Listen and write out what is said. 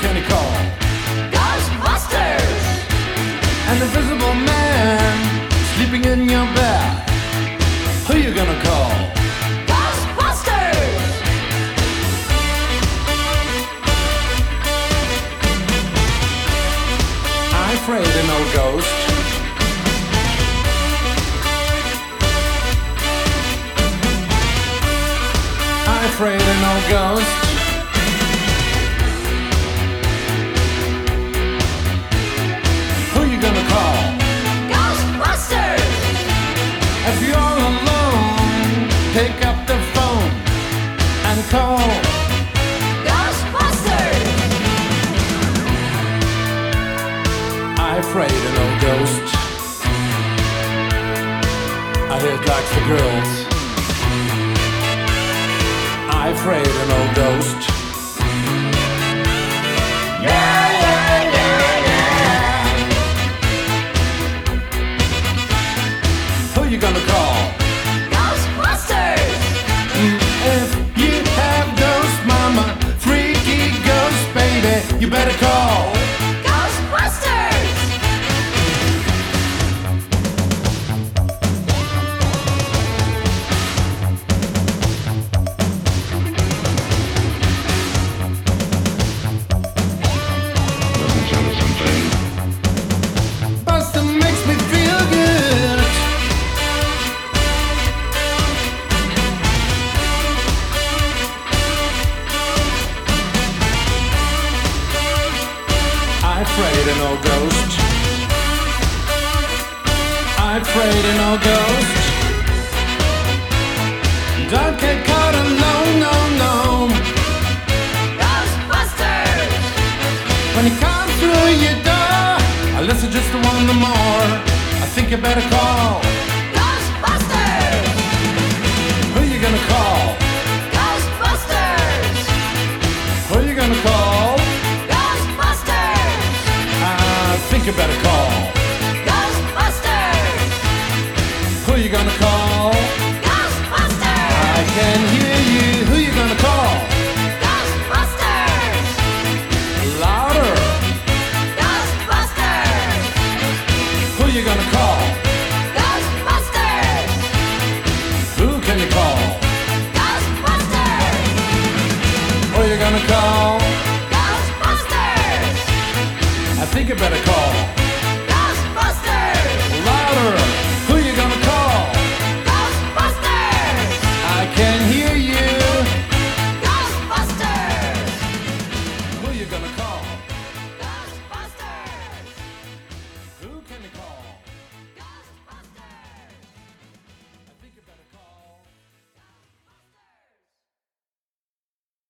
can you call? Ghostbusters! An invisible man sleeping in your bed. Who you gonna call? Ghostbusters! I'm afraid of no ghost. I'm afraid of no ghost. Who you gonna call? Ghostbusters! If you're all alone, pick up the phone and call. Ghostbusters! I'm afraid of no ghost. I hear it like the girls. I'm afraid of no ghost. Yeah, yeah, yeah, yeah! Who you gonna call? Ghostbusters! If you have ghost mama, freaky ghost baby, you better call. Ghostbusters! Buster makes me feel good. I'm afraid of no ghost. I'm afraid of no ghost. Don't get caught alone, no, no. Ghostbusters! When you come through your door, unless it's just one more, I think you better call. Ghostbusters! Who you gonna call? Ghostbusters! Who you gonna call? Ghostbusters! I think you better call. Ghostbusters! Who you gonna call? Ghostbusters! I can hear you. Who you gonna call? Ghostbusters! Louder. Ghostbusters! Who you gonna call? Ghostbusters! Who can you call? Ghostbusters! Who you gonna call? Ghostbusters! I think you better call.